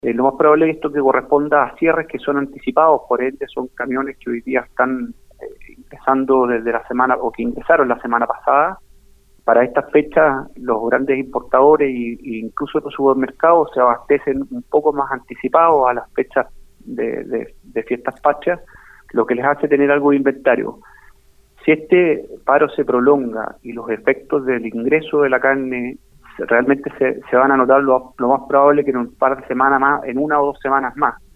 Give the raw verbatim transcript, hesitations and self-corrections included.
Eh, lo más probable es esto que corresponda a cierres que son anticipados, por ende son camiones que hoy día están eh, ingresando desde la semana, o que ingresaron la semana pasada. Para estas fechas los grandes importadores e incluso los supermercados se abastecen un poco más anticipados a las fechas de, de, de fiestas patrias, lo que les hace tener algo de inventario. Si este paro se prolonga y los efectos del ingreso de la carne realmente se, se van a notar, lo, lo más probable que en un par de semanas más, en una o dos semanas más.